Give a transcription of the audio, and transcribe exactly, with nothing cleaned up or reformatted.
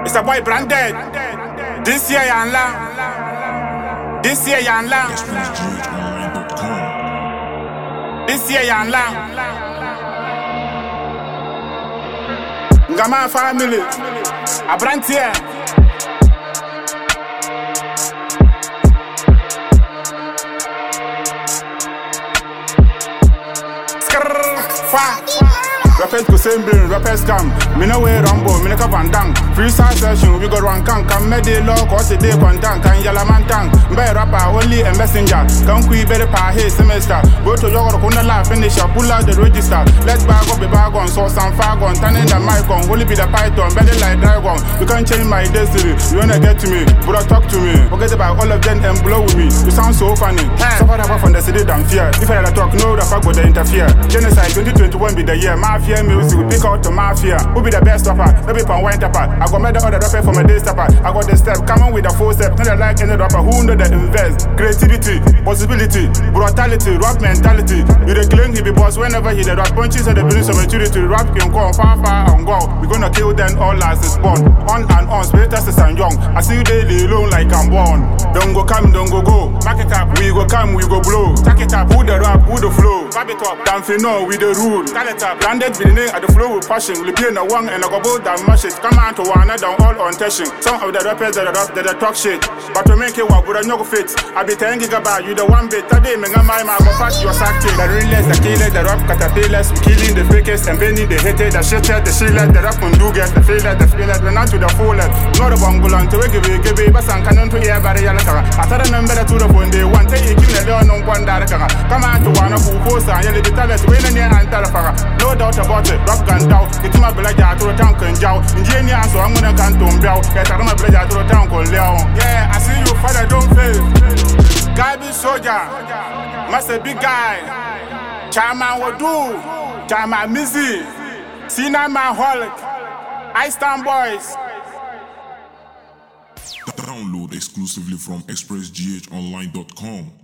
It's a boy branded. This year Yan Lang. This year Yan Lang. This year Yan Lang. Ngama family. A brand here. Rappers go same brain, rappers scam. Me no way Rambo, me no ka Van Dang. Freestyle session, we go run can Come me de law, cause a day contact. Can yalla man tang. Be rapper, only a messenger. Come qui better pa hey semester. Go to your corner life, finish up, pull out the register. Let's bag up the bag on, sauce and fag on. Turning the mic on, only be the python. Better like dragon. You can't change my destiny. You wanna get to me, but talk to me. Forget about all of them and blow with me. You sound so funny. Suffer that from the city damn fear. If I talk, no, the fuck would they interfere. Genocide twenty twenty-one be the year. Mafia music, we pick out to mafia. Who be the best rapper? No be pan wine tapper. I got made the other rapper from a day stepper. I got the step, come on with the full step. Not like any rapper who know the invest. Creativity, possibility, brutality, rap mentality. You the claim he be boss whenever he the rap punches and the business of maturity. Rap can come far, far and go. We gonna kill them all as it's born. On and on, spirit as and young. I see you daily alone like I'm born. Don't go come, don't go go. Back it up, we go come, we go blow. Tack it up, who the rap, who the flow. Fab it up, damn no, we the rule. Tell it up, landed with the name at the flow with passion. We be in the one and I go both that mash it. Come on to one another all on tension. Some of the rappers that are rap, that are talk shit. But to make it work, would I no fit? I be ten gigabyte, you the one bit. Today, me and my man go fast, you are sacked. The realest, the killers, the rap caterpillars. Killing the fakest and bending the hated, the shithead, the shillers, the rap and do get the failure, the failure, the not to the fullest. Not a bungle to give it, give it, but some canon to hear barrier. I thought I remember to the phone, they want to eat the leon on one direction. Come on to one of who posts and yell the talent, win in and telephone. No doubt about it, rock gun down. It's my blood to a tank and jow. Engineer, so I'm gonna come to Bell. Get out of my blood to a tank on Leon. Yeah, I see you, father, don't fail. Guy be soldier, master big guy. Chama will do, Chama Mizzy, Sina my holic, I stand boys. Download exclusively from express g h online dot com.